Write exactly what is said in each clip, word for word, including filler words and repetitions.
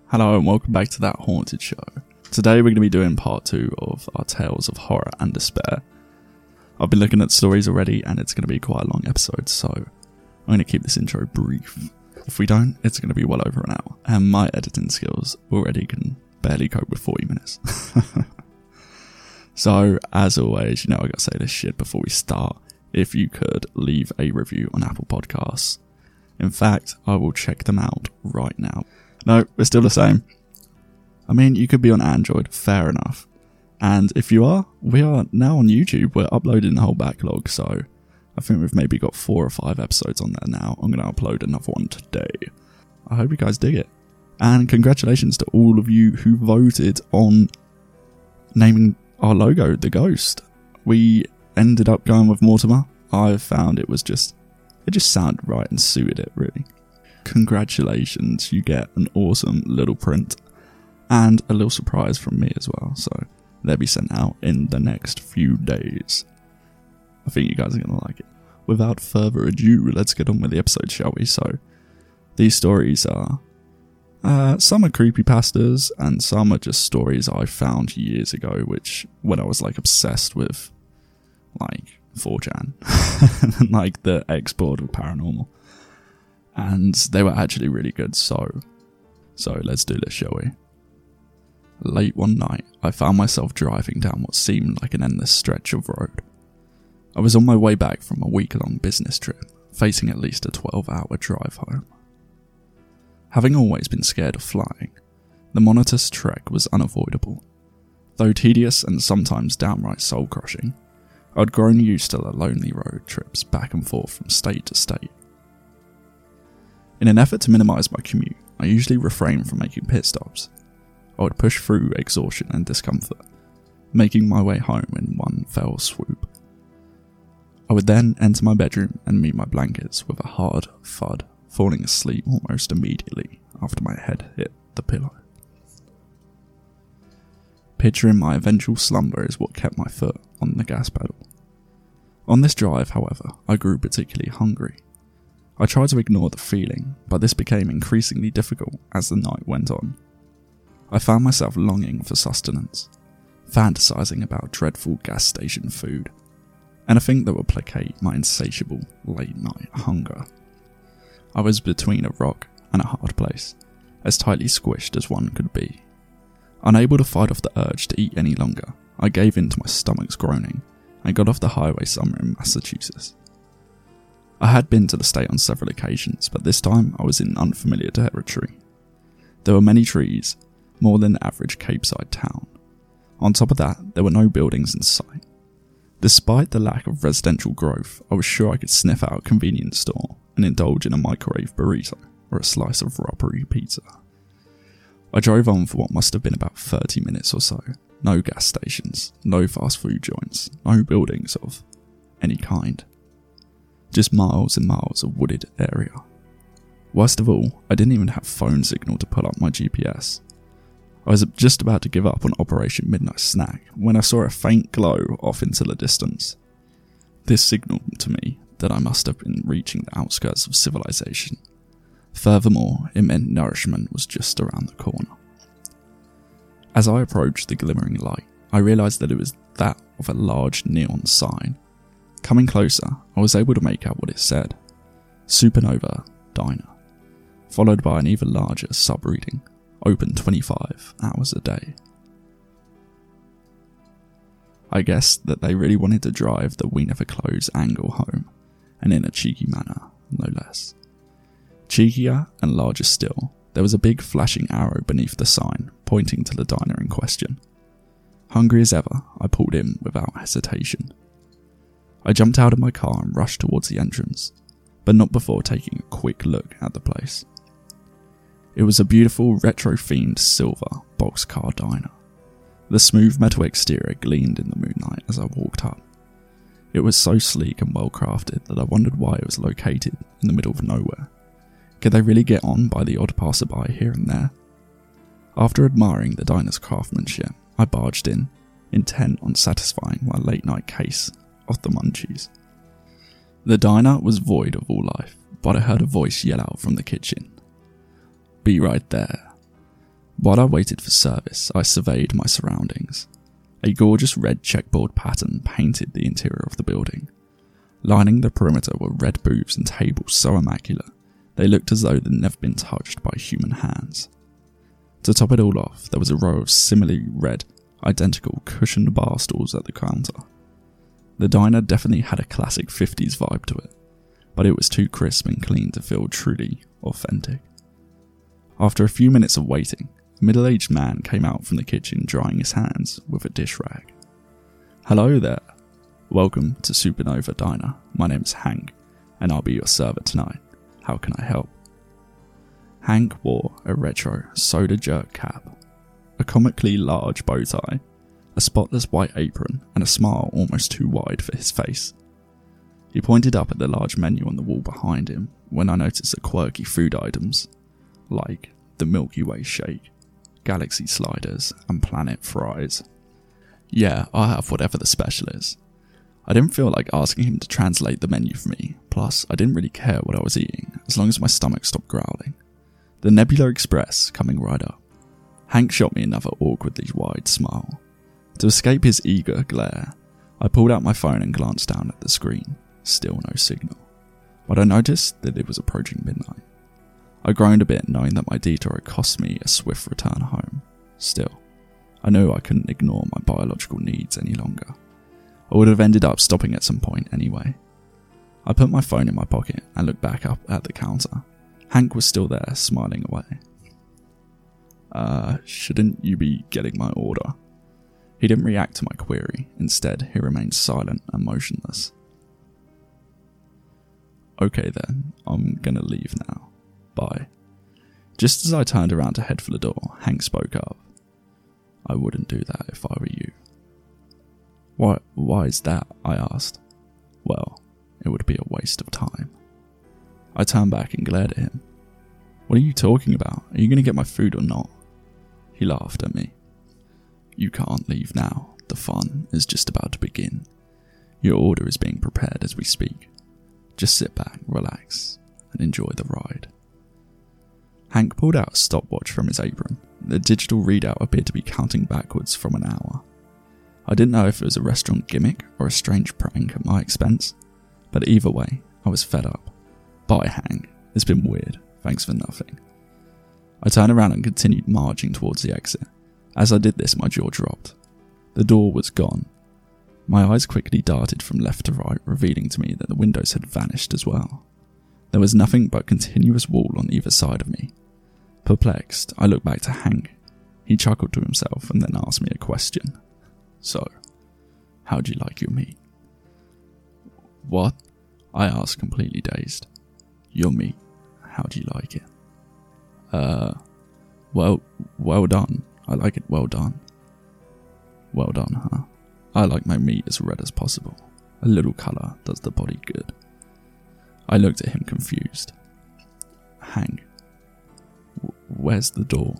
Hello and welcome back to That Haunted Show. Today we're going to be doing part two of our tales of horror and despair. I've been looking at stories already and it's going to be quite a long episode, so I'm going to keep this intro brief. If we don't, it's going to be well over an hour, and my editing skills already can barely cope with forty minutes. So, as always, you know I gotta say this shit before we start. If you could leave a review on Apple Podcasts. In fact, I will check them out right now. No, we're still the same. I mean, you could be on Android, fair enough. And if you are, we are now on YouTube. We're uploading the whole backlog, so I think we've maybe got four or five episodes on there now. I'm going to upload another one today. I hope you guys dig it. And congratulations to all of you who voted on naming our logo The Ghost. We ended up going with Mortimer. I found it was just, it just sounded right and suited it, really. Congratulations, you get an awesome little print and a little surprise from me as well, so they'll be sent out in the next few days. I think you guys are going to like it. Without further ado, let's get on with the episode, shall we? So, these stories are, uh, some are creepypastas and some are just stories I found years ago, which, when I was like obsessed with, like, four chan, like the export of paranormal. And they were actually really good, so, so let's do this, shall we? Late one night, I found myself driving down what seemed like an endless stretch of road. I was on my way back from a week-long business trip, facing at least a twelve-hour drive home. Having always been scared of flying, the monotonous trek was unavoidable. Though tedious and sometimes downright soul-crushing, I'd grown used to the lonely road trips back and forth from state to state. In an effort to minimise my commute, I usually refrained from making pit stops. I would push through exhaustion and discomfort, making my way home in one fell swoop. I would then enter my bedroom and meet my blankets with a hard thud, falling asleep almost immediately after my head hit the pillow. Picturing my eventual slumber is what kept my foot on the gas pedal. On this drive, however, I grew particularly hungry. I tried to ignore the feeling, but this became increasingly difficult as the night went on. I found myself longing for sustenance, fantasizing about dreadful gas station food, anything that would placate my insatiable late-night hunger. I was between a rock and a hard place, as tightly squished as one could be. Unable to fight off the urge to eat any longer, I gave in to my stomach's groaning and got off the highway somewhere in Massachusetts. I had been to the state on several occasions, but this time I was in unfamiliar territory. There were many trees, more than the average Capeside town. On top of that, there were no buildings in sight. Despite the lack of residential growth, I was sure I could sniff out a convenience store and indulge in a microwave burrito or a slice of robbery pizza. I drove on for what must have been about thirty minutes or so. No gas stations, no fast food joints, no buildings of any kind. Just miles and miles of wooded area. Worst of all, I didn't even have phone signal to pull up my G P S. I was just about to give up on Operation Midnight Snack when I saw a faint glow off into the distance. This signaled to me that I must have been reaching the outskirts of civilization. Furthermore, it meant nourishment was just around the corner. As I approached the glimmering light, I realised that it was that of a large neon sign. Coming closer, I was able to make out what it said. Supernova Diner, followed by an even larger sub-reading, open twenty-five hours a day. I guessed that they really wanted to drive the we never close angle home, and in a cheeky manner, no less. Cheekier and larger still, there was a big flashing arrow beneath the sign, pointing to the diner in question. Hungry as ever, I pulled in without hesitation. I jumped out of my car and rushed towards the entrance, but not before taking a quick look at the place. It was a beautiful retro-themed silver boxcar diner. The smooth metal exterior gleamed in the moonlight as I walked up. It was so sleek and well crafted that I wondered why it was located in the middle of nowhere. Could they really get on by the odd passerby here and there? After admiring the diner's craftsmanship, I barged in, intent on satisfying my late-night case of the munchies. The diner was void of all life, but I heard a voice yell out from the kitchen. "Be right there." While I waited for service, I surveyed my surroundings. A gorgeous red checkboard pattern painted the interior of the building. Lining the perimeter were red booths and tables so immaculate, they looked as though they'd never been touched by human hands. To top it all off, there was a row of similarly red, identical cushioned bar stools at the counter. The diner definitely had a classic fifties vibe to it, but it was too crisp and clean to feel truly authentic. After a few minutes of waiting, a middle-aged man came out from the kitchen drying his hands with a dish rag. "Hello there. Welcome to Supernova Diner. My name's Hank, and I'll be your server tonight. How can I help?" Hank wore a retro soda jerk cap, a comically large bow tie, a spotless white apron, and a smile almost too wide for his face. He pointed up at the large menu on the wall behind him when I noticed the quirky food items, like the Milky Way shake, Galaxy sliders, and Planet fries. "Yeah, I'll have whatever the special is." I didn't feel like asking him to translate the menu for me, plus I didn't really care what I was eating, as long as my stomach stopped growling. The Nebula Express coming right up. Hank shot me another awkwardly wide smile. To escape his eager glare, I pulled out my phone and glanced down at the screen. Still no signal. But I noticed that it was approaching midnight. I groaned a bit, knowing that my detour had cost me a swift return home. Still, I knew I couldn't ignore my biological needs any longer. I would have ended up stopping at some point anyway. I put my phone in my pocket and looked back up at the counter. Hank was still there, smiling away. Uh, shouldn't you be getting my order?" He didn't react to my query. Instead, he remained silent and motionless. "Okay then, I'm gonna leave now. Bye." Just as I turned around to head for the door, Hank spoke up. "I wouldn't do that if I were you." Why, why is that?" I asked. "Well, it would be a waste of time." I turned back and glared at him. "What are you talking about? Are you going to get my food or not?" He laughed at me. "You can't leave now. The fun is just about to begin. Your order is being prepared as we speak. Just sit back, relax, and enjoy the ride." Hank pulled out a stopwatch from his apron. The digital readout appeared to be counting backwards from an hour. I didn't know if it was a restaurant gimmick or a strange prank at my expense, but either way, I was fed up. "Bye, Hank. It's been weird. Thanks for nothing." I turned around and continued marching towards the exit. As I did this, my jaw dropped. The door was gone. My eyes quickly darted from left to right, revealing to me that the windows had vanished as well. There was nothing but continuous wall on either side of me. Perplexed, I looked back to Hank. He chuckled to himself and then asked me a question. "So, how'd you like your meat?" "What?" I asked, completely dazed. "Your meat. How'd you like it?" Uh, well, well done. I like it well done." "Well done, huh? I like my meat as red as possible. A little colour does the body good." I looked at him confused. "Hank, w- where's the door?"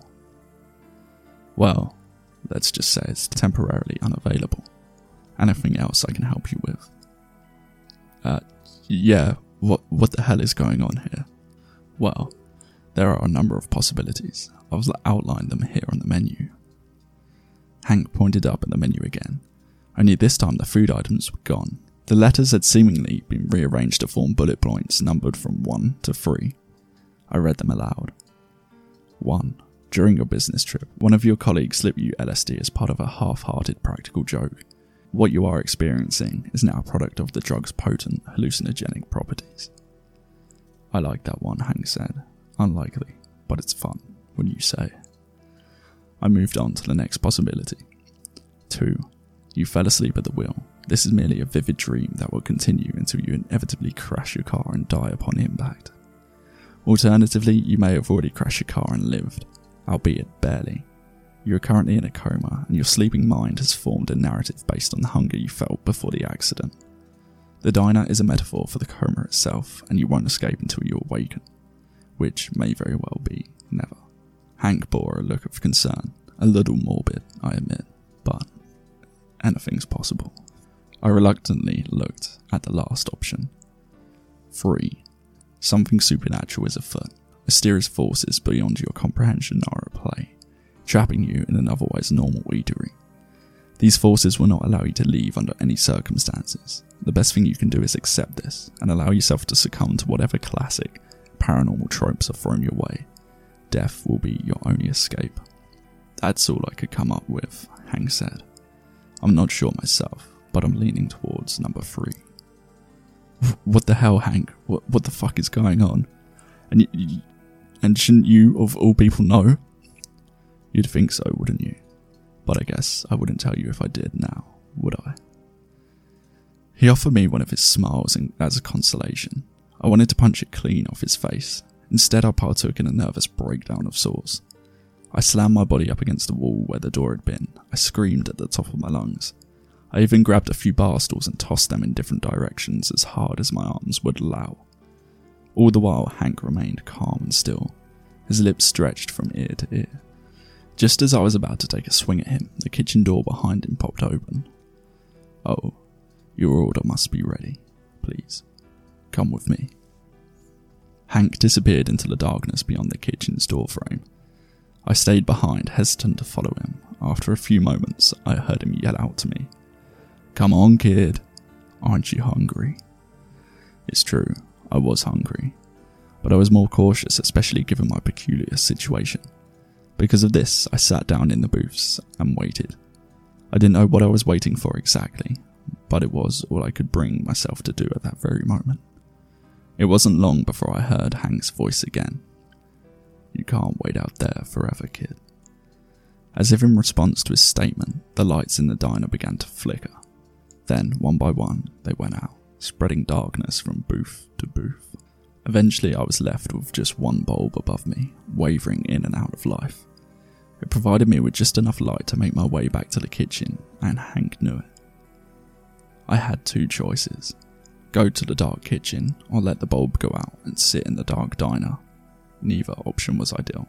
"Well, let's just say it's temporarily unavailable. Anything else I can help you with?" Uh, yeah, what, what the hell is going on here?" "Well, there are a number of possibilities. I've outlined them here on the menu." Hank pointed up at the menu again, only this time the food items were gone. The letters had seemingly been rearranged to form bullet points numbered from one to three. I read them aloud. one. During your business trip, one of your colleagues slipped you L S D as part of a half-hearted practical joke. What you are experiencing is now a product of the drug's potent hallucinogenic properties. "I like that one," Hank said. "Unlikely, but it's fun when you say." I moved on to the next possibility. two. You fell asleep at the wheel. This is merely a vivid dream that will continue until you inevitably crash your car and die upon impact. Alternatively, you may have already crashed your car and lived, albeit barely. You are currently in a coma, and your sleeping mind has formed a narrative based on the hunger you felt before the accident. The diner is a metaphor for the coma itself, and you won't escape until you awaken, which may very well be never. Hank bore a look of concern, a little morbid, I admit, but anything's possible. I reluctantly looked at the last option. three. Something supernatural is afoot. Mysterious forces beyond your comprehension are at play. trapping you in an otherwise normal eatery. These forces will not allow you to leave under any circumstances. The best thing you can do is accept this and allow yourself to succumb to whatever classic paranormal tropes are thrown your way. Death will be your only escape. That's all I could come up with, Hank said. I'm not sure myself, but I'm leaning towards number three. What the hell, Hank? What what the fuck is going on? And y- and shouldn't you, of all people, know? You'd think so, wouldn't you? But I guess I wouldn't tell you if I did now, would I? He offered me one of his smiles as a consolation. I wanted to punch it clean off his face. Instead, I partook in a nervous breakdown of sorts. I slammed my body up against the wall where the door had been. I screamed at the top of my lungs. I even grabbed a few bar stools and tossed them in different directions as hard as my arms would allow. All the while, Hank remained calm and still, his lips stretched from ear to ear. Just as I was about to take a swing at him, the kitchen door behind him popped open. Oh, your order must be ready. Please, come with me. Hank disappeared into the darkness beyond the kitchen's doorframe. I stayed behind, hesitant to follow him. After a few moments, I heard him yell out to me. Come on, kid. Aren't you hungry? It's true, I was hungry, but I was more cautious, especially given my peculiar situation. Because of this, I sat down in the booths and waited. I didn't know what I was waiting for exactly, but it was all I could bring myself to do at that very moment. It wasn't long before I heard Hank's voice again. You can't wait out there forever, kid. As if in response to his statement, the lights in the diner began to flicker. Then, one by one, they went out, spreading darkness from booth to booth. Eventually, I was left with just one bulb above me, wavering in and out of life. It provided me with just enough light to make my way back to the kitchen, and Hank knew it. I had two choices. Go to the dark kitchen, or let the bulb go out and sit in the dark diner. Neither option was ideal.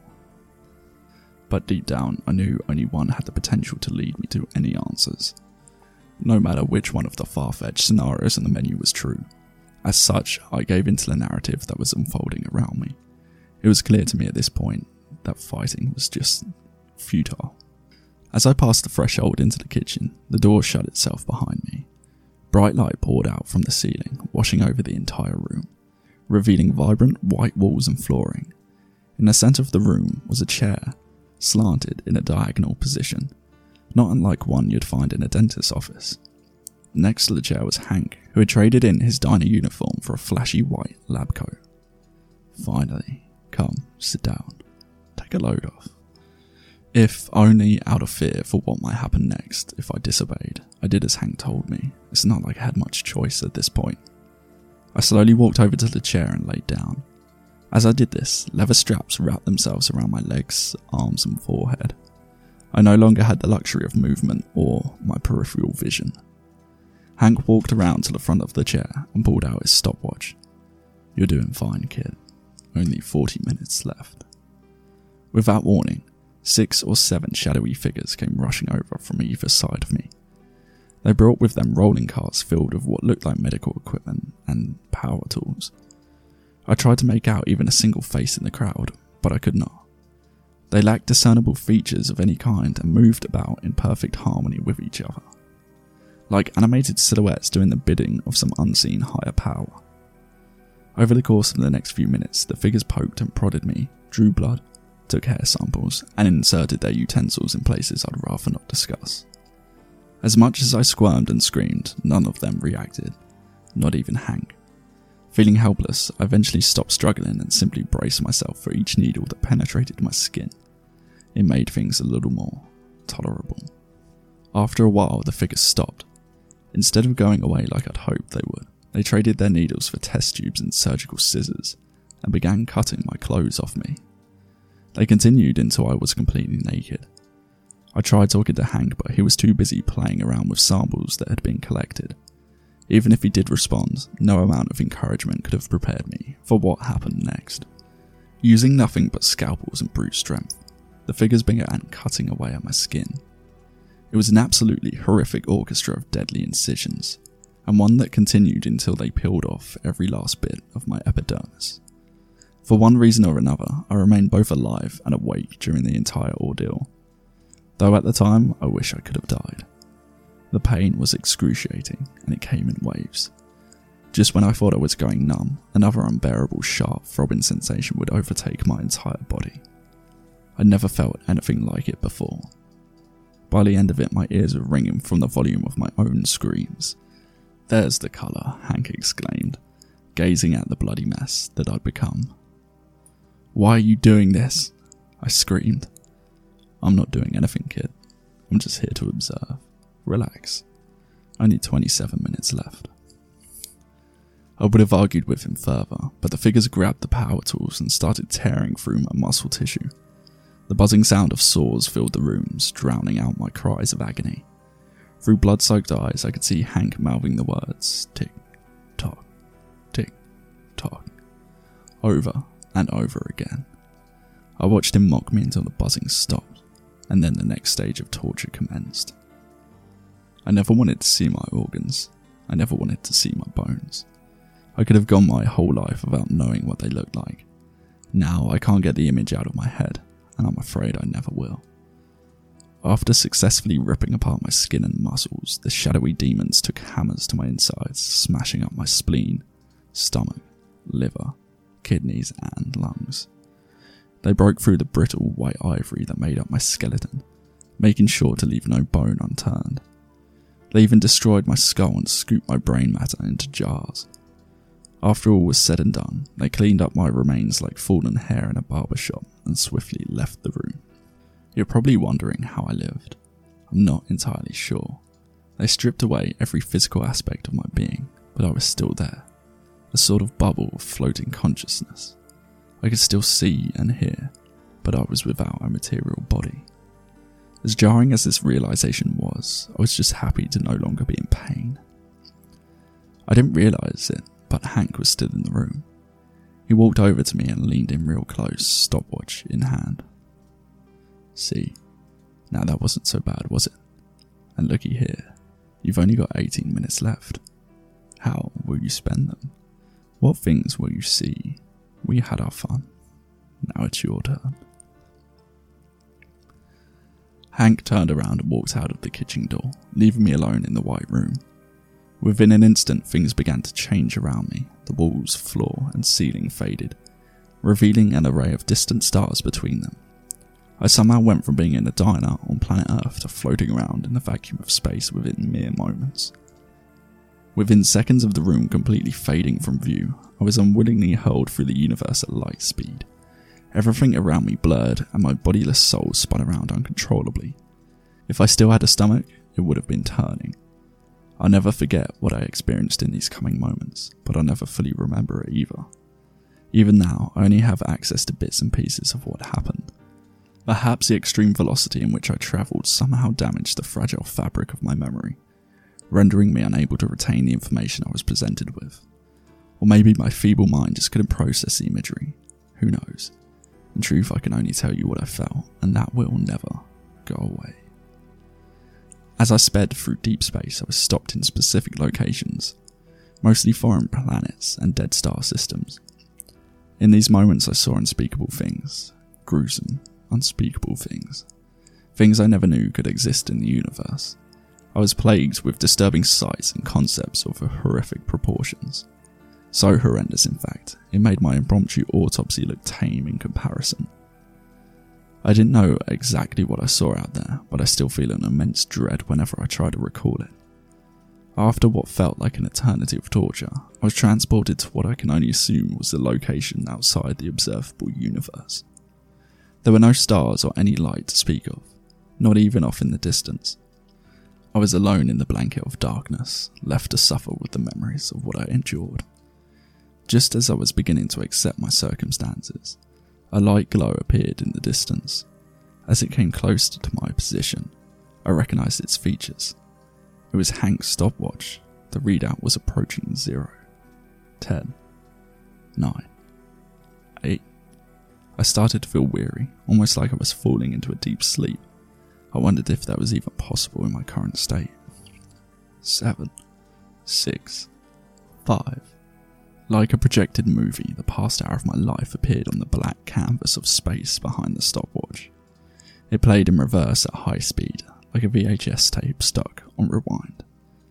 But deep down, I knew only one had the potential to lead me to any answers. No matter which one of the far-fetched scenarios on the menu was true. As such, I gave into the narrative that was unfolding around me. It was clear to me at this point that fighting was just futile. As I passed the threshold into the kitchen, the door shut itself behind me. Bright light poured out from the ceiling, washing over the entire room, revealing vibrant white walls and flooring. In the centre of the room was a chair, slanted in a diagonal position, not unlike one you'd find in a dentist's office. Next to the chair was Hank, who had traded in his diner uniform for a flashy white lab coat. Finally, come, sit down, take a load off. If only out of fear for what might happen next if I disobeyed, I did as Hank told me. It's not like I had much choice at this point. I slowly walked over to the chair and laid down. As I did this, leather straps wrapped themselves around my legs, arms and forehead. I no longer had the luxury of movement or my peripheral vision. Hank walked around to the front of the chair and pulled out his stopwatch. You're doing fine, kid. Only forty minutes left. Without warning, six or seven shadowy figures came rushing over from either side of me. They brought with them rolling carts filled with what looked like medical equipment and power tools. I tried to make out even a single face in the crowd, but I could not. They lacked discernible features of any kind and moved about in perfect harmony with each other, like animated silhouettes doing the bidding of some unseen higher power. Over the course of the next few minutes, the figures poked and prodded me, drew blood, took hair samples, and inserted their utensils in places I'd rather not discuss. As much as I squirmed and screamed, none of them reacted, not even Hank. Feeling helpless, I eventually stopped struggling and simply braced myself for each needle that penetrated my skin. It made things a little more tolerable. After a while, the figures stopped. Instead of going away like I'd hoped they would, they traded their needles for test tubes and surgical scissors, and began cutting my clothes off me. They continued until I was completely naked. I tried talking to Hank, but he was too busy playing around with samples that had been collected. Even if he did respond, no amount of encouragement could have prepared me for what happened next. Using nothing but scalpels and brute strength, the figures began cutting away at my skin. It was an absolutely horrific orchestra of deadly incisions, and one that continued until they peeled off every last bit of my epidermis. For one reason or another, I remained both alive and awake during the entire ordeal. though at the time I wish I could have died. The pain was excruciating and it came in waves. Just when I thought I was going numb, another unbearable sharp throbbing sensation would overtake my entire body. I'd never felt anything like it before. By the end of it, my ears were ringing from the volume of my own screams. "There's the colour," Hank exclaimed, gazing at the bloody mess that I'd become. "Why are you doing this?" I screamed. "I'm not doing anything, kid. I'm just here to observe. Relax. Only twenty-seven minutes left." I would have argued with him further, but the figures grabbed the power tools and started tearing through my muscle tissue. The buzzing sound of saws filled the rooms, drowning out my cries of agony. Through blood-soaked eyes, I could see Hank mouthing the words tick-tock, tick-tock, over and over again. I watched him mock me until the buzzing stopped, and then the next stage of torture commenced. I never wanted to see my organs. I never wanted to see my bones. I could have gone my whole life without knowing what they looked like. Now I can't get the image out of my head, and I'm afraid I never will. After successfully ripping apart my skin and muscles, the shadowy demons took hammers to my insides, smashing up my spleen, stomach, liver, kidneys, and lungs. They broke through the brittle white ivory that made up my skeleton, making sure to leave no bone unturned. They even destroyed my skull and scooped my brain matter into jars. After all was said and done, they cleaned up my remains like fallen hair in a barber shop and swiftly left the room. You're probably wondering how I lived. I'm not entirely sure. They stripped away every physical aspect of my being, but I was still there. A sort of bubble of floating consciousness. I could still see and hear, but I was without a material body. As jarring as this realization was, I was just happy to no longer be in pain. I didn't realize it, but Hank was still in the room. He walked over to me and leaned in real close, stopwatch in hand. "See, now that wasn't so bad, was it? And looky here, you've only got eighteen minutes left. How will you spend them? What things will you see? We had our fun. Now it's your turn." Hank turned around and walked out of the kitchen door, leaving me alone in the white room. Within an instant, things began to change around me. The walls, floor, and ceiling faded, revealing an array of distant stars between them. I somehow went from being in a diner on planet Earth to floating around in the vacuum of space within mere moments. Within seconds of the room completely fading from view, I was unwillingly hurled through the universe at light speed. Everything around me blurred, and my bodiless soul spun around uncontrollably. If I still had a stomach, it would have been turning. I'll never forget what I experienced in these coming moments, but I'll never fully remember it either. Even now, I only have access to bits and pieces of what happened. Perhaps the extreme velocity in which I travelled somehow damaged the fragile fabric of my memory, rendering me unable to retain the information I was presented with. Or maybe my feeble mind just couldn't process the imagery. Who knows? In truth, I can only tell you what I felt, and that will never go away. As I sped through deep space, I was stopped in specific locations, mostly foreign planets and dead star systems. In these moments I saw unspeakable things, gruesome, unspeakable things, things I never knew could exist in the universe. I was plagued with disturbing sights and concepts of horrific proportions. So horrendous, in fact, it made my impromptu autopsy look tame in comparison. I didn't know exactly what I saw out there, but I still feel an immense dread whenever I try to recall it. After what felt like an eternity of torture, I was transported to what I can only assume was the location outside the observable universe. There were no stars or any light to speak of, not even off in the distance. I was alone in the blanket of darkness, left to suffer with the memories of what I endured. Just as I was beginning to accept my circumstances, a light glow appeared in the distance. As it came closer to my position, I recognized its features. It was Hank's stopwatch. The readout was approaching zero. Ten. Nine. Eight. I started to feel weary, almost like I was falling into a deep sleep. I wondered if that was even possible in my current state. Seven. Six. Five. Like a projected movie, the past hour of my life appeared on the black canvas of space behind the stopwatch. It played in reverse at high speed, like a V H S tape stuck on rewind.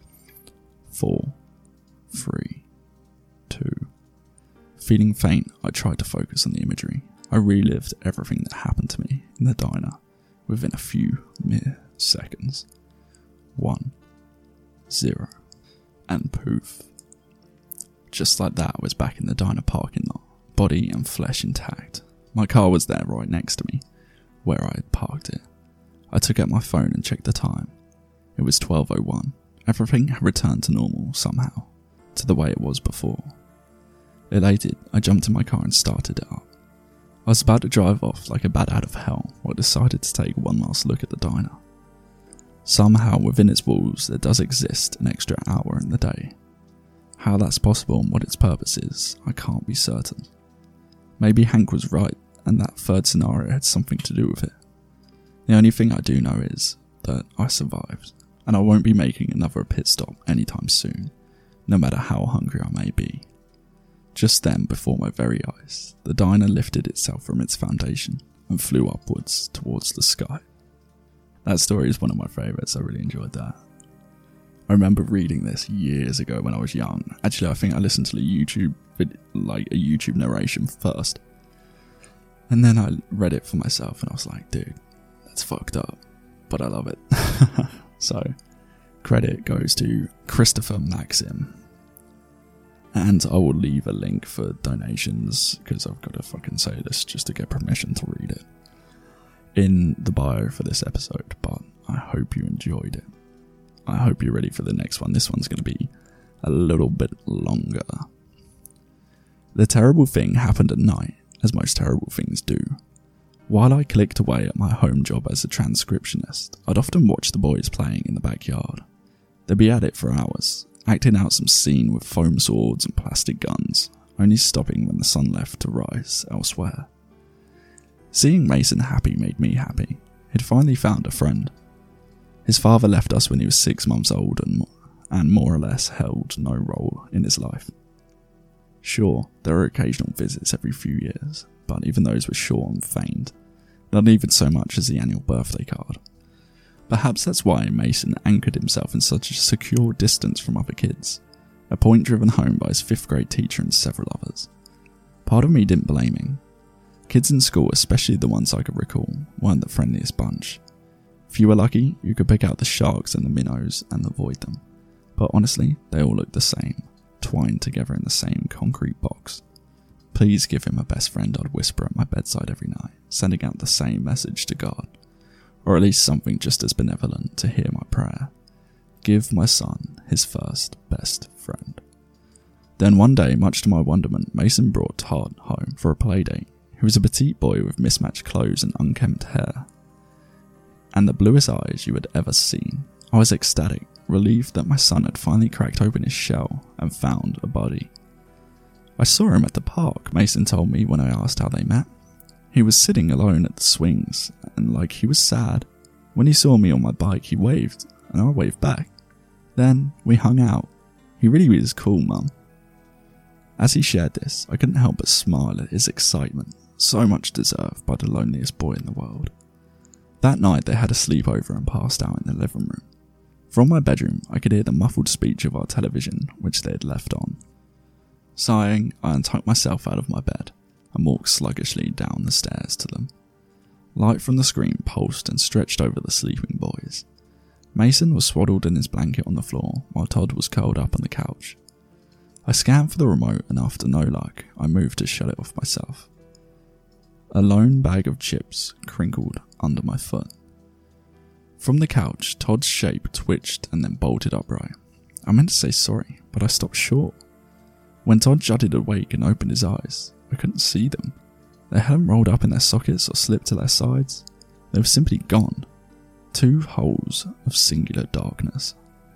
Four, three, two. Feeling faint, I tried to focus on the imagery. I relived everything that happened to me in the diner within a few mere seconds. One, zero, and poof. Just like that, I was back in the diner parking lot, body and flesh intact. My car was there right next to me, where I had parked it. I took out my phone and checked the time. It was twelve oh one. Everything had returned to normal somehow, to the way it was before. Elated, I jumped in my car and started it up. I was about to drive off like a bat out of hell when I decided to take one last look at the diner. Somehow within its walls there does exist an extra hour in the day. How that's possible and what its purpose is, I can't be certain. Maybe Hank was right and that third scenario had something to do with it. The only thing I do know is that I survived, and I won't be making another pit stop anytime soon, no matter how hungry I may be. Just then, before my very eyes, the diner lifted itself from its foundation and flew upwards towards the sky. That story is one of my favourites, I really enjoyed that. I remember reading this years ago when I was young. Actually, I think I listened to a YouTube vid- like a YouTube narration first. And then I read it for myself and I was like, dude, that's fucked up. But I love it. So, credit goes to Christopher Maxim. And I will leave a link for donations, because I've got to fucking say this just to get permission to read it, in the bio for this episode. But I hope you enjoyed it. I hope you're ready for the next one. This one's going to be a little bit longer. The terrible thing happened at night, as most terrible things do. While I clicked away at my home job as a transcriptionist, I'd often watch the boys playing in the backyard. They'd be at it for hours, acting out some scene with foam swords and plastic guns, only stopping when the sun left to rise elsewhere. Seeing Mason happy made me happy. He'd finally found a friend. His father left us when he was six months old and, and more or less held no role in his life. Sure, there were occasional visits every few years, but even those were short and feigned, not even so much as the annual birthday card. Perhaps that's why Mason anchored himself in such a secure distance from other kids, a point driven home by his fifth grade teacher and several others. Part of me didn't blame him. Kids in school, especially the ones I could recall, weren't the friendliest bunch. If you were lucky, you could pick out the sharks and the minnows and avoid them, but honestly, they all looked the same, twined together in the same concrete box. Please give him a best friend, I'd whisper at my bedside every night, sending out the same message to God. Or at least something just as benevolent to hear my prayer. Give my son his first best friend. Then one day, much to my wonderment, Mason brought Todd home for a playdate. He was a petite boy with mismatched clothes and unkempt hair, and the bluest eyes you had ever seen. I was ecstatic, relieved that my son had finally cracked open his shell and found a buddy. I saw him at the park, Mason told me when I asked how they met. He was sitting alone at the swings, and like he was sad. When he saw me on my bike, he waved, and I waved back. Then we hung out. He really was cool, Mum. As he shared this, I couldn't help but smile at his excitement, so much deserved by the loneliest boy in the world. That night they had a sleepover and passed out in the living room. From my bedroom, I could hear the muffled speech of our television, which they had left on. Sighing, I untucked myself out of my bed and walked sluggishly down the stairs to them. Light from the screen pulsed and stretched over the sleeping boys. Mason was swaddled in his blanket on the floor, while Todd was curled up on the couch. I scanned for the remote, and after no luck, I moved to shut it off myself. A lone bag of chips crinkled under my foot. From the couch, Todd's shape twitched and then bolted upright. I meant to say sorry, but I stopped short. When Todd jutted awake and opened his eyes, I couldn't see them. They hadn't rolled up in their sockets or slipped to their sides. They were simply gone. Two holes of singular darkness.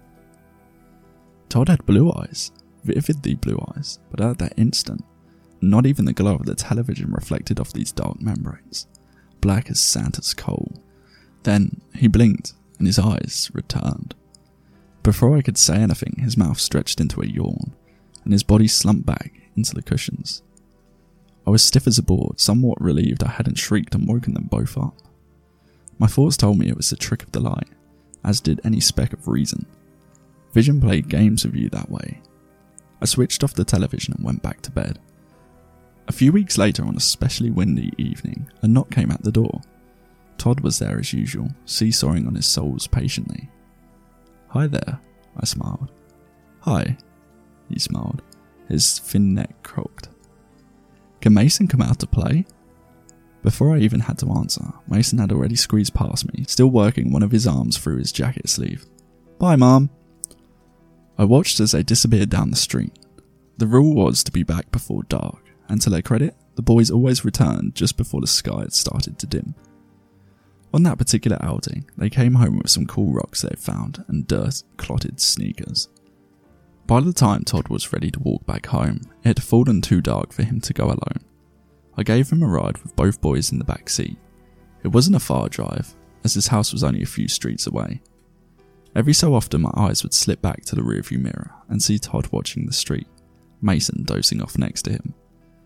Todd had blue eyes, vividly blue eyes, but at that instant, not even the glow of the television reflected off these dark membranes, black as Santa's coal. Then he blinked, and his eyes returned. Before I could say anything, his mouth stretched into a yawn, and his body slumped back into the cushions. I was stiff as a board, somewhat relieved I hadn't shrieked and woken them both up. My thoughts told me it was a trick of the light, as did any speck of reason. Vision played games with you that way. I switched off the television and went back to bed. A few weeks later, on a especially windy evening, a knock came at the door. Todd was there as usual, seesawing on his soles patiently. "Hi there," I smiled. "Hi," he smiled, his thin neck crooked. "Can Mason come out to play?" Before I even had to answer, Mason had already squeezed past me, still working one of his arms through his jacket sleeve. "Bye, Mum." I watched as they disappeared down the street. The rule was to be back before dark, and to their credit, the boys always returned just before the sky had started to dim. On that particular outing, they came home with some cool rocks they had found and dirt-clotted sneakers. By the time Todd was ready to walk back home, it had fallen too dark for him to go alone. I gave him a ride with both boys in the back seat. It wasn't a far drive, as his house was only a few streets away. Every so often my eyes would slip back to the rearview mirror and see Todd watching the street, Mason dozing off next to him.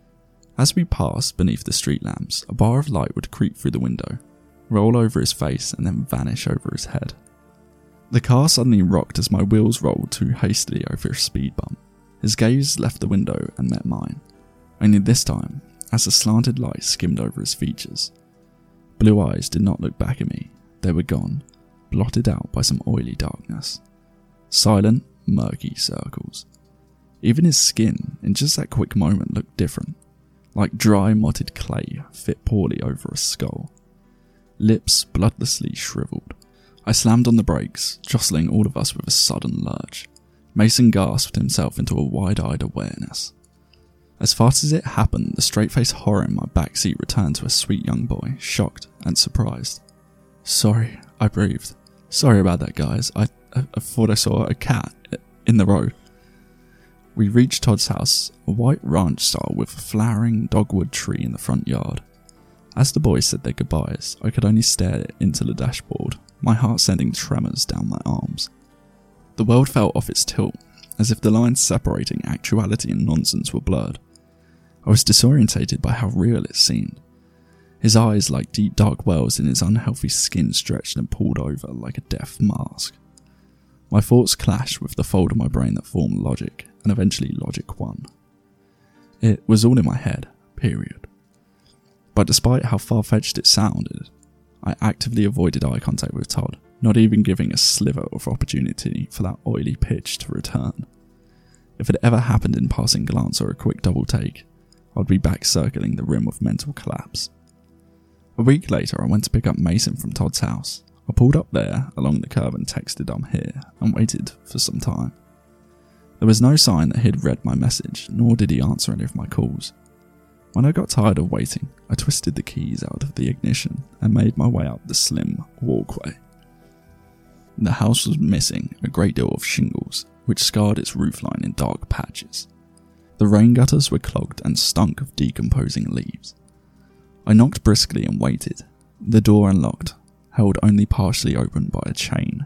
As we passed beneath the street lamps, a bar of light would creep through the window, roll over his face and then vanish over his head. The car suddenly rocked as my wheels rolled too hastily over a speed bump. His gaze left the window and met mine, only this time, as the slanted light skimmed over his features. Blue eyes did not look back at me, they were gone, blotted out by some oily darkness. Silent, murky circles. Even his skin, in just that quick moment, looked different, like dry motted clay fit poorly over a skull. Lips bloodlessly shriveled. I slammed on the brakes, jostling all of us with a sudden lurch. Mason gasped himself into a wide-eyed awareness. As fast as it happened, the straight-faced horror in my backseat returned to a sweet young boy, shocked and surprised. "Sorry," I breathed. "Sorry about that, guys. I, I, I thought I saw a cat in the road." We reached Todd's house, a white ranch style with a flowering dogwood tree in the front yard. As the boys said their goodbyes, I could only stare into the dashboard, my heart sending tremors down my arms. The world felt off its tilt, as if the lines separating actuality and nonsense were blurred. I was disorientated by how real it seemed. His eyes, like deep dark wells in his unhealthy skin, stretched and pulled over like a death mask. My thoughts clashed with the fold of my brain that formed logic, and eventually logic won. It was all in my head, period. But despite how far-fetched it sounded, I actively avoided eye contact with Todd, not even giving a sliver of opportunity for that oily pitch to return. If it ever happened in passing glance or a quick double take, I'd be back circling the rim of mental collapse. A week later, I went to pick up Mason from Todd's house. I pulled up there along the curb and texted "I'm here" and waited for some time. There was no sign that he'd read my message, nor did he answer any of my calls. When I got tired of waiting, I twisted the keys out of the ignition and made my way up the slim walkway. The house was missing a great deal of shingles, which scarred its roofline in dark patches. The rain gutters were clogged and stunk of decomposing leaves. I knocked briskly and waited. The door unlocked, held only partially open by a chain.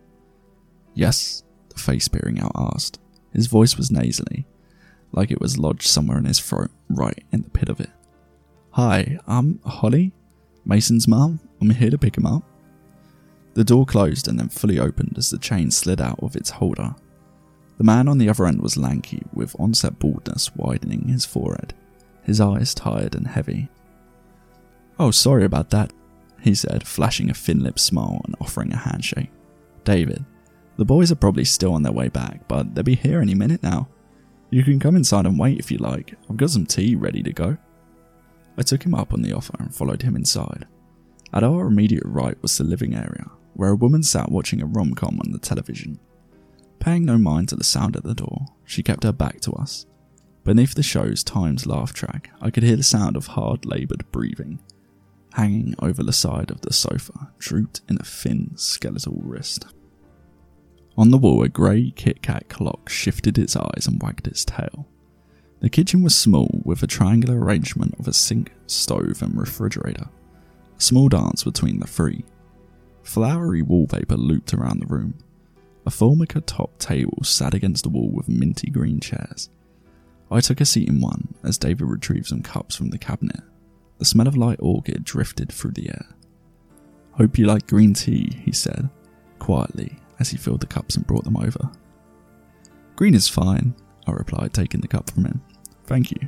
"Yes?" the face peering out asked. His voice was nasally, like it was lodged somewhere in his throat, right in the pit of it. "Hi, I'm Holly, Mason's mum. I'm here to pick him up." The door closed and then fully opened as the chain slid out of its holder. The man on the other end was lanky, with onset baldness widening his forehead, his eyes tired and heavy. "Oh, sorry about that," he said, flashing a thin-lipped smile and offering a handshake. "David, the boys are probably still on their way back, but they'll be here any minute now. You can come inside and wait if you like. I've got some tea ready to go." I took him up on the offer and followed him inside. At our immediate right was the living area, where a woman sat watching a rom-com on the television. Paying no mind to the sound at the door, she kept her back to us. Beneath the show's timed laugh track, I could hear the sound of hard-laboured breathing. Hanging over the side of the sofa, drooped in a thin, skeletal wrist. On the wall, a grey Kit Kat clock shifted its eyes and wagged its tail. The kitchen was small, with a triangular arrangement of a sink, stove and refrigerator. A small dance between the three. Flowery wallpaper looped around the room. A formica-topped table sat against the wall with minty green chairs. I took a seat in one as David retrieved some cups from the cabinet. The smell of light orchid drifted through the air. "Hope you like green tea," he said, quietly, as he filled the cups and brought them over. "Green is fine," I replied, taking the cup from him. "Thank you."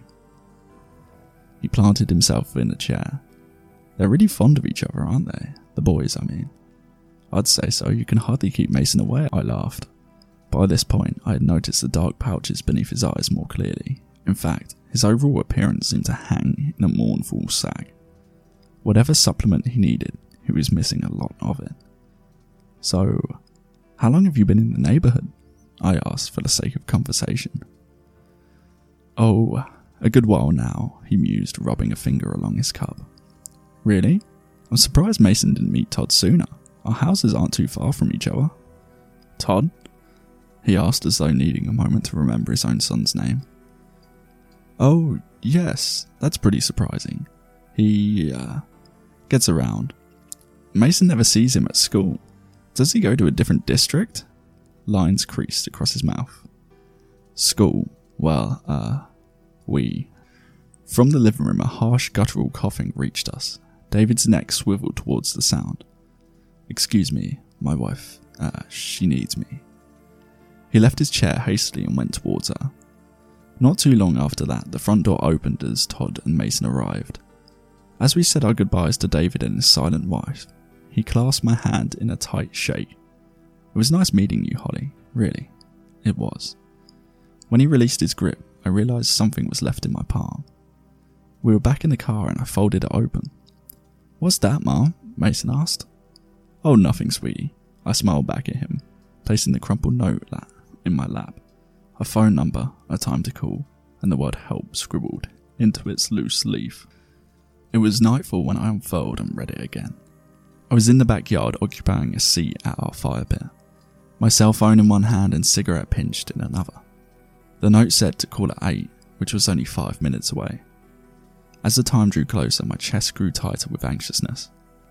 He planted himself in a chair. "They're really fond of each other, aren't they? The boys, I mean." "I'd say so. You can hardly keep Mason away," I laughed. By this point, I had noticed the dark pouches beneath his eyes more clearly. In fact, his overall appearance seemed to hang in a mournful sag. Whatever supplement he needed, he was missing a lot of it. "So, how long have you been in the neighbourhood?" I asked for the sake of conversation. "Oh, a good while now," he mused, rubbing a finger along his cup. "Really? I'm surprised Mason didn't meet Todd sooner. Our houses aren't too far from each other." "Todd?" he asked, as though needing a moment to remember his own son's name. "Oh, yes, that's pretty surprising. He, uh, gets around. Mason never sees him at school. Does he go to a different district?" Lines creased across his mouth. "School, well, uh, we..." From the living room, a harsh guttural coughing reached us. David's neck swiveled towards the sound. "Excuse me, my wife, uh, she needs me." He left his chair hastily and went towards her. Not too long after that, the front door opened as Todd and Mason arrived. As we said our goodbyes to David and his silent wife, he clasped my hand in a tight shake. "It was nice meeting you, Holly, really. It was." When he released his grip, I realised something was left in my palm. We were back in the car and I folded it open. "What's that, Mom?" Mason asked. "Oh, nothing, sweetie." I smiled back at him, placing the crumpled note in my lap. A phone number, a time to call, and the word "help" scribbled into its loose leaf. It was nightfall when I unfurled and read it again. I was in the backyard occupying a seat at our fire pit, my cell phone in one hand and cigarette pinched in another. The note said to call at eight, which was only five minutes away. As the time drew closer, my chest grew tighter with anxiousness.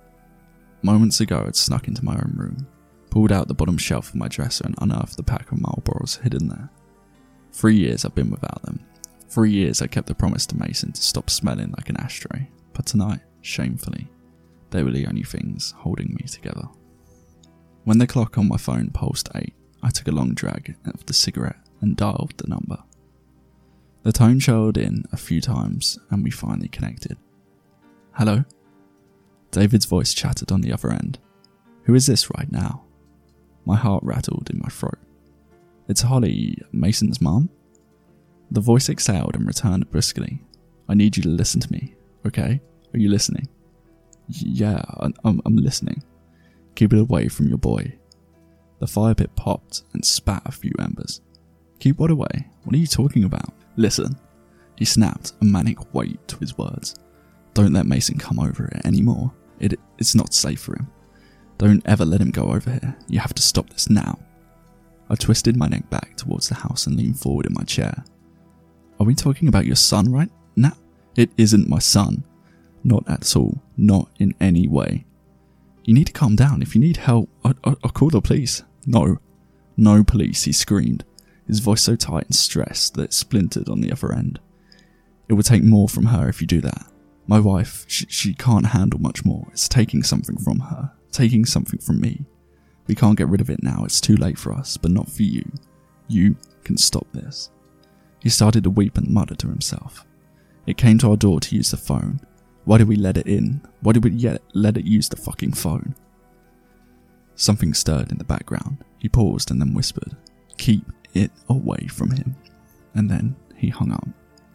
Moments ago I'd snuck into my own room, pulled out the bottom shelf of my dresser and unearthed the pack of Marlboros hidden there. Three years I've been without them. Three years I kept the promise to Mason to stop smelling like an ashtray, but tonight, shamefully, they were the only things holding me together. When the clock on my phone pulsed eight, I took a long drag of the cigarette and dialed the number. The tone trailed in a few times and we finally connected. "Hello?" David's voice chattered on the other end. "Who is this right now?" My heart rattled in my throat. "It's Holly, Mason's mum?" The voice exhaled and returned briskly. "I need you to listen to me, okay? Are you listening?" "Yeah, I'm, I'm listening." "Keep it away from your boy." The fire pit popped and spat a few embers. "Keep what away? What are you talking about?" "Listen." He snapped, a manic weight to his words. "Don't let Mason come over here anymore. It, it's not safe for him. Don't ever let him go over here. You have to stop this now." I twisted my neck back towards the house and leaned forward in my chair. "Are we talking about your son right now?" "It isn't my son. Not at all. Not in any way. You need to calm down. If you need help, I, I, I'll call the police." "No. No police," he screamed, his voice so tight and stressed that it splintered on the other end. "It would take more from her if you do that. My wife, she, she can't handle much more. It's taking something from her, taking something from me. We can't get rid of it now. It's too late for us, but not for you. You can stop this." He started to weep and mutter to himself. It came to our door to use the phone. Why did we let it in? Why did we yet let it use the fucking phone? Something stirred in the background. He paused and then whispered, "Keep it away from him." And then he hung up.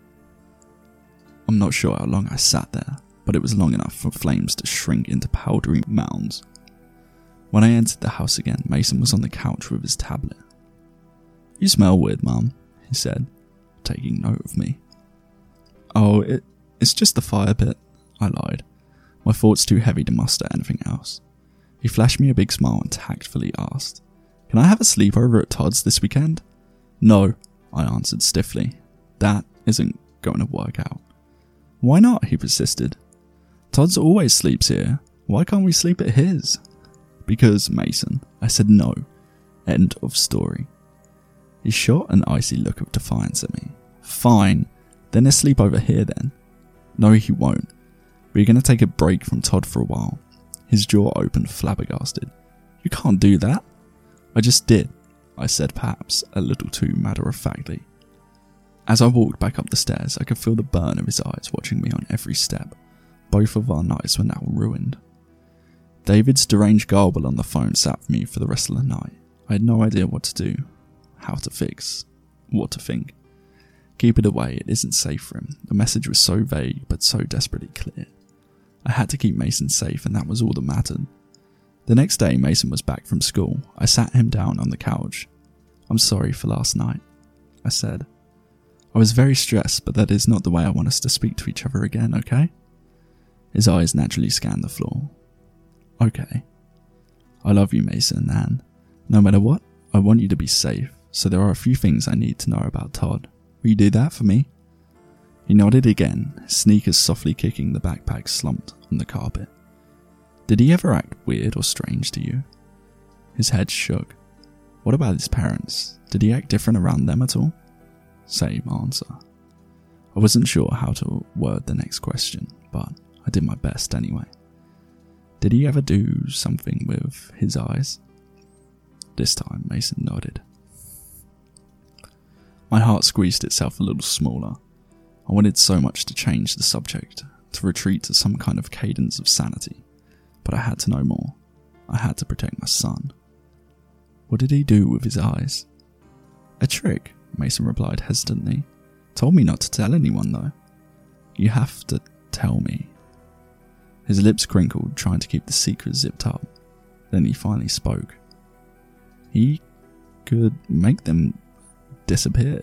I'm not sure how long I sat there, but it was long enough for flames to shrink into powdery mounds. When I entered the house again, Mason was on the couch with his tablet. "You smell weird, Mum," he said, taking note of me. "Oh, it, it's just the fire pit," I lied, my thoughts too heavy to muster anything else. He flashed me a big smile and tactfully asked, "Can I have a sleepover at Todd's this weekend?" "No," I answered stiffly. "That isn't going to work out." "Why not?" he persisted. "Todd's always sleeps here. Why can't we sleep at his?" "Because, Mason." I said no. End of story. He shot an icy look of defiance at me. "Fine, then let's sleep over here then." "No, he won't. We're going to take a break from Todd for a while." His jaw opened flabbergasted. "You can't do that." "I just did," I said, perhaps a little too matter-of-factly. As I walked back up the stairs, I could feel the burn of his eyes watching me on every step. Both of our nights were now ruined. David's deranged garble on the phone sat with me for the rest of the night. I had no idea what to do, how to fix, what to think. Keep it away, it isn't safe for him. The message was so vague, but so desperately clear. I had to keep Mason safe, and that was all that mattered. The next day, Mason was back from school. I sat him down on the couch. "I'm sorry for last night," I said. "I was very stressed, but that is not the way I want us to speak to each other again, okay?" His eyes naturally scanned the floor. "Okay. I love you, Mason, and no matter what, I want you to be safe, so there are a few things I need to know about Todd. Will you do that for me?" He nodded again, his sneakers softly kicking the backpack slumped on the carpet. "Did he ever act weird or strange to you?" His head shook. "What about his parents? Did he act different around them at all?" Same answer. I wasn't sure how to word the next question, but I did my best anyway. "Did he ever do something with his eyes?" This time Mason nodded. My heart squeezed itself a little smaller. I wanted so much to change the subject, to retreat to some kind of cadence of sanity, but I had to know more. I had to protect my son. "What did he do with his eyes?" "A trick," Mason replied hesitantly. "Told me not to tell anyone though." "You have to tell me." His lips crinkled, trying to keep the secret zipped up. Then he finally spoke. "He could make them disappear."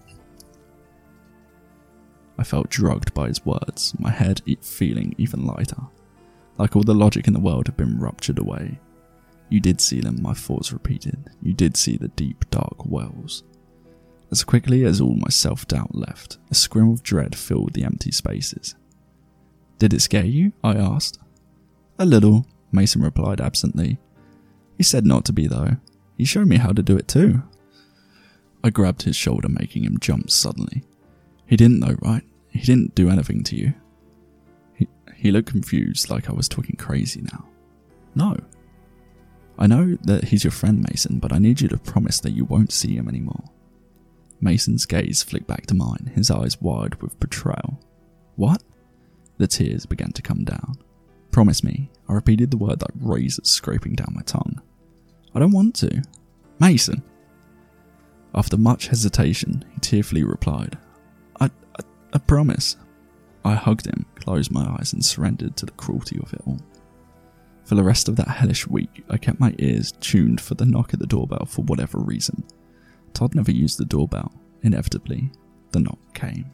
I felt drugged by his words, my head feeling even lighter. Like all the logic in the world had been ruptured away. "You did see them," my thoughts repeated. "You did see the deep, dark wells." As quickly as all my self-doubt left, a scream of dread filled the empty spaces. "Did it scare you?" I asked. "A little," Mason replied absently. "He said not to be though. He showed me how to do it too." I grabbed his shoulder, making him jump suddenly. "He didn't though, right? He didn't do anything to you?" He, he looked confused, like I was talking crazy now. "No." "I know that he's your friend, Mason, but I need you to promise that you won't see him anymore." Mason's gaze flicked back to mine, his eyes wide with betrayal. "What?" The tears began to come down. "Promise me." I repeated the word like razors scraping down my tongue. "I don't want to." "Mason!" After much hesitation, he tearfully replied, I, I, I promise." I hugged him, closed my eyes and surrendered to the cruelty of it all. For the rest of that hellish week, I kept my ears tuned for the knock at the doorbell for whatever reason. Todd never used the doorbell. Inevitably, the knock came.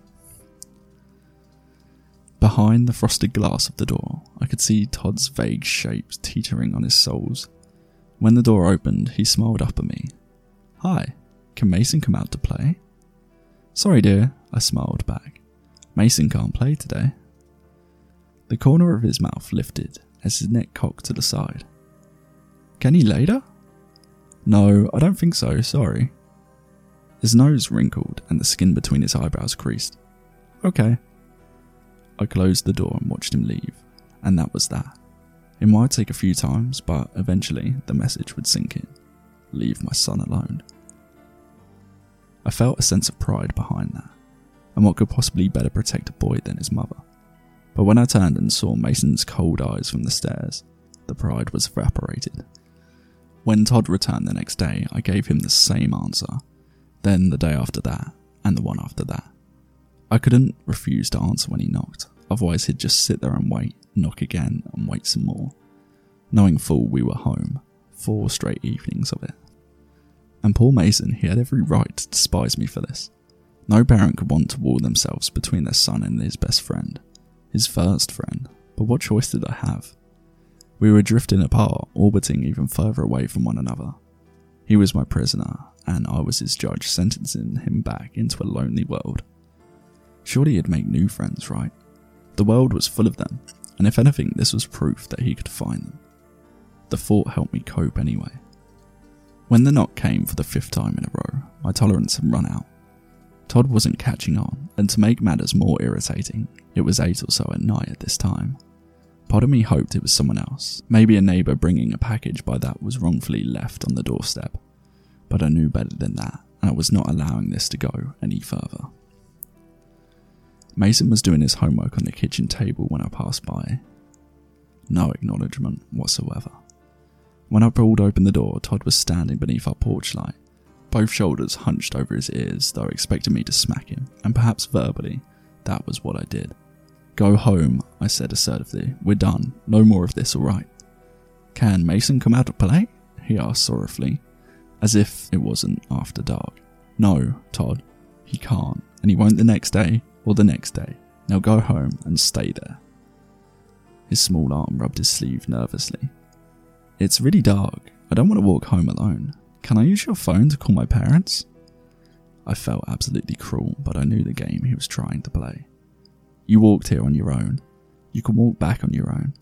Behind the frosted glass of the door, I could see Todd's vague shapes teetering on his soles. When the door opened, he smiled up at me. "Hi, can Mason come out to play?" "Sorry dear," I smiled back. "Mason can't play today." The corner of his mouth lifted as his neck cocked to the side. "Can he later?" "No, I don't think so, sorry." His nose wrinkled and the skin between his eyebrows creased. "Okay." I closed the door and watched him leave, and that was that. It might take a few times, but eventually the message would sink in. Leave my son alone. I felt a sense of pride behind that, and what could possibly better protect a boy than his mother. But when I turned and saw Mason's cold eyes from the stairs, the pride was evaporated. When Todd returned the next day, I gave him the same answer, then the day after that, and the one after that. I couldn't refuse to answer when he knocked, otherwise he'd just sit there and wait, knock again, and wait some more. Knowing full we were home, four straight evenings of it. And poor Mason, he had every right to despise me for this. No parent could want to wall themselves between their son and his best friend, his first friend, but what choice did I have? We were drifting apart, orbiting even further away from one another. He was my prisoner, and I was his judge, sentencing him back into a lonely world. Surely he'd make new friends, right? The world was full of them, and if anything, this was proof that he could find them. The thought helped me cope anyway. When the knock came for the fifth time in a row, my tolerance had run out. Todd wasn't catching on, and to make matters more irritating, it was eight or so at night at this time. Part of me hoped it was someone else, maybe a neighbour bringing a package by that was wrongfully left on the doorstep. But I knew better than that, and I was not allowing this to go any further. Mason was doing his homework on the kitchen table when I passed by. No acknowledgement whatsoever. When I pulled open the door, Todd was standing beneath our porch light, both shoulders hunched over his ears, though expecting me to smack him, and perhaps verbally, that was what I did. Go home, I said assertively. We're done. No more of this, alright? Can Mason come out to play? He asked sorrowfully, as if it wasn't after dark. No, Todd, he can't, and he won't the next day, or the next day. Now go home and stay there. His small arm rubbed his sleeve nervously. It's really dark. I don't want to walk home alone. Can I use your phone to call my parents? I felt absolutely cruel, but I knew the game he was trying to play. You walked here on your own. You can walk back on your own.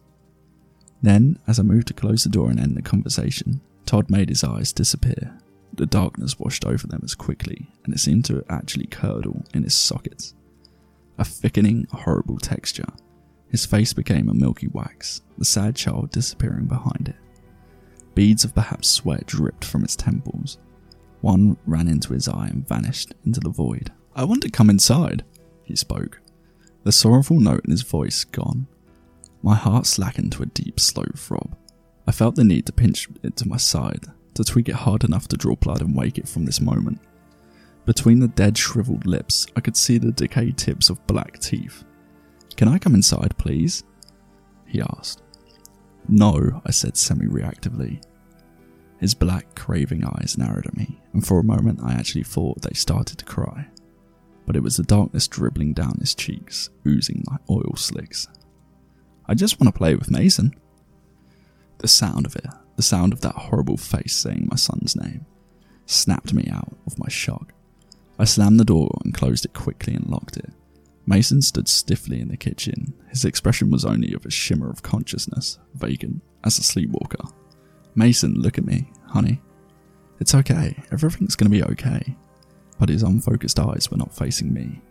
Then, as I moved to close the door and end the conversation, Todd made his eyes disappear. The darkness washed over them as quickly, and it seemed to actually curdle in his sockets. A thickening, horrible texture. His face became a milky wax, the sad child disappearing behind it. Beads of perhaps sweat dripped from his temples. One ran into his eye and vanished into the void. I want to come inside, he spoke, the sorrowful note in his voice gone. My heart slackened to a deep, slow throb. I felt the need to pinch it to my side, to tweak it hard enough to draw blood and wake it from this moment. Between the dead, shriveled lips, I could see the decayed tips of black teeth. Can I come inside, please? He asked. No, I said semi-reactively. His black, craving eyes narrowed at me, and for a moment I actually thought they started to cry. But it was the darkness dribbling down his cheeks, oozing like oil slicks. I just want to play with Mason. The sound of it, the sound of that horrible face saying my son's name, snapped me out of my shock. I slammed the door and closed it quickly and locked it. Mason stood stiffly in the kitchen. His expression was only of a shimmer of consciousness, vacant, as a sleepwalker. Mason, look at me, honey. It's okay, everything's gonna be okay. But his unfocused eyes were not facing me.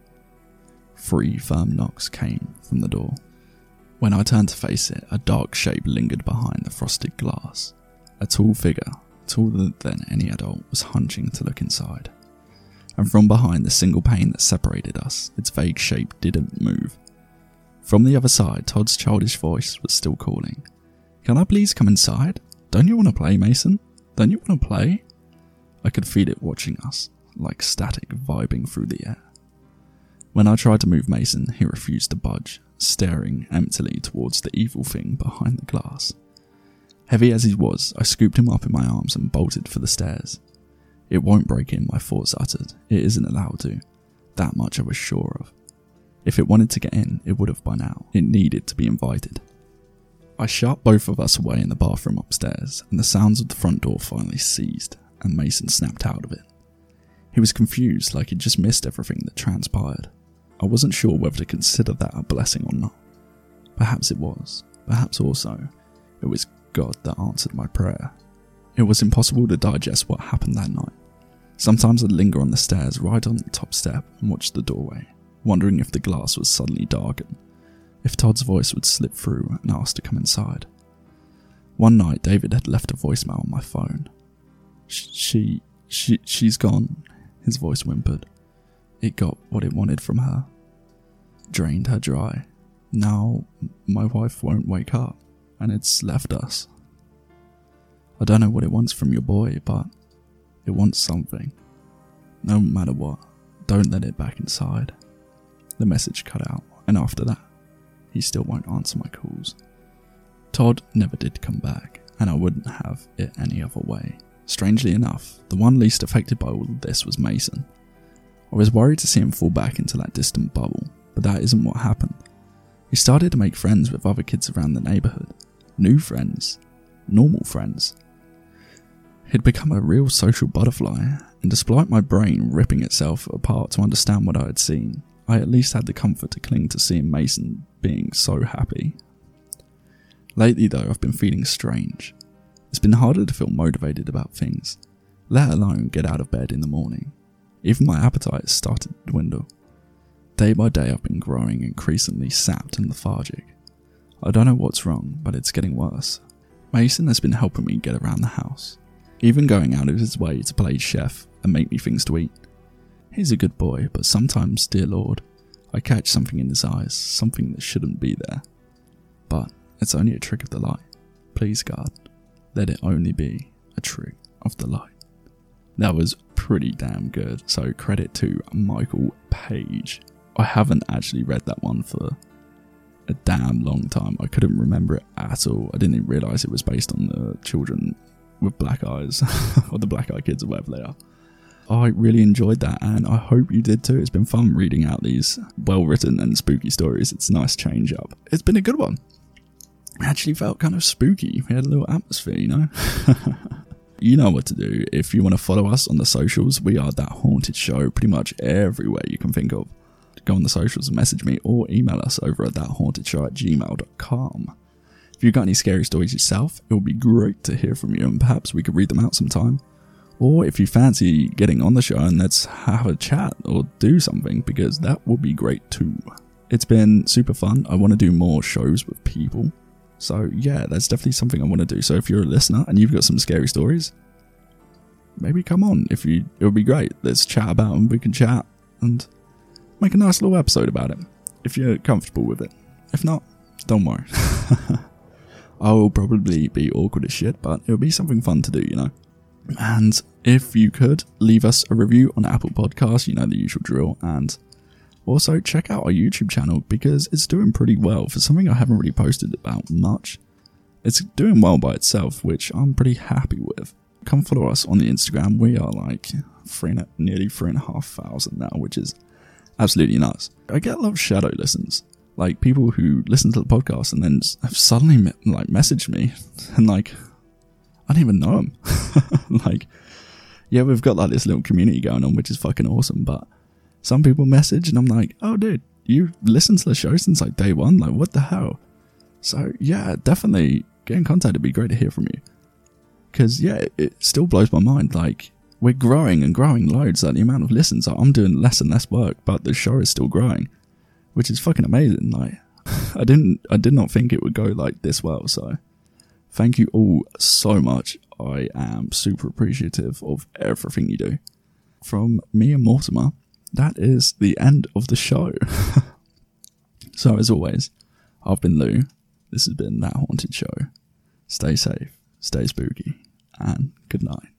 Three firm knocks came from the door. When I turned to face it, a dark shape lingered behind the frosted glass. A tall figure, taller than any adult, was hunching to look inside. And from behind the single pane that separated us, its vague shape didn't move. From the other side, Todd's childish voice was still calling. Can I please come inside? Don't you want to play, Mason? Don't you want to play? I could feel it watching us, like static vibing through the air. When I tried to move Mason, he refused to budge, staring emptily towards the evil thing behind the glass. Heavy as he was, I scooped him up in my arms and bolted for the stairs. It won't break in, my thoughts uttered. It isn't allowed to. That much I was sure of. If it wanted to get in, it would have by now. It needed to be invited. I shut both of us away in the bathroom upstairs, and the sounds of the front door finally ceased, and Mason snapped out of it. He was confused, like he'd just missed everything that transpired. I wasn't sure whether to consider that a blessing or not. Perhaps it was. Perhaps also, it was God that answered my prayer. It was impossible to digest what happened that night. Sometimes I'd linger on the stairs right on the top step and watch the doorway, wondering if the glass was suddenly darkened, if Todd's voice would slip through and ask to come inside. One night David had left a voicemail on my phone. She, she, she's gone, his voice whimpered. It got what it wanted from her. Drained her dry. Now my wife won't wake up, and it's left us. I don't know what it wants from your boy, but it wants something. No matter what, don't let it back inside. The message cut out, and after that, he still won't answer my calls. Todd never did come back, and I wouldn't have it any other way. Strangely enough, the one least affected by all of this was Mason. I was worried to see him fall back into that distant bubble, but that isn't what happened. He started to make friends with other kids around the neighbourhood. New friends. Normal friends. He'd become a real social butterfly, and despite my brain ripping itself apart to understand what I had seen, I at least had the comfort to cling to seeing Mason being so happy. Lately though, I've been feeling strange. It's been harder to feel motivated about things, let alone get out of bed in the morning. Even my appetite has started to dwindle. Day by day I've been growing increasingly sapped and lethargic. I don't know what's wrong, but it's getting worse. Mason has been helping me get around the house, even going out of his way to play chef and make me things to eat. He's a good boy, but sometimes, dear Lord, I catch something in his eyes, something that shouldn't be there. But it's only a trick of the light. Please, God, let it only be a trick of the light. That was pretty damn good, so credit to Michael Page. I haven't actually read that one for a damn long time. I couldn't remember it at all. I didn't even realise it was based on the children with black eyes, or the black eyed kids or whatever they are. I really enjoyed that, and I hope you did too. It's been fun reading out these well written and spooky stories. It's a nice change up. It's been a good one. It actually felt kind of spooky. We had a little atmosphere, you know? You know what to do. If you want to follow us on the socials, we are That Haunted Show pretty much everywhere you can think of. Go on the socials and message me or email us over at thathauntedshow at gmail dot com. If you've got any scary stories yourself, it would be great to hear from you, and perhaps we could read them out sometime. Or if you fancy getting on the show and let's have a chat or do something, because that would be great too. It's been super fun. I want to do more shows with people. So yeah, that's definitely something I want to do. So if you're a listener and you've got some scary stories, maybe come on. If you, it would be great. Let's chat about them. We can chat and make a nice little episode about it, if you're comfortable with it. If not, don't worry. I will probably be awkward as shit, but it'll be something fun to do, you know. And if you could, leave us a review on Apple Podcasts, you know the usual drill, and also check out our YouTube channel, because it's doing pretty well. For something I haven't really posted about much, it's doing well by itself, which I'm pretty happy with. Come follow us on the Instagram. We are like three, nearly three and a half thousand now, which is absolutely nuts. I get a lot of shadow listens, like people who listen to the podcast and then have suddenly like messaged me, and like I don't even know them. Like, yeah, we've got like this little community going on, which is fucking awesome. But some people message and I'm like, oh dude, you listened to the show since like day one? Like, what the hell? So yeah, definitely get in contact. It'd be great to hear from you. Because yeah, it, it still blows my mind. Like, we're growing and growing loads. Like, the amount of listens, like, I'm doing less and less work, but the show is still growing, which is fucking amazing. Like, I didn't, I did not think it would go like this well. So thank you all so much. I am super appreciative of everything you do. From me and Mortimer, that is the end of the show. So as always, I've been Lou. This has been That Haunted Show. Stay safe, stay spooky, and good night.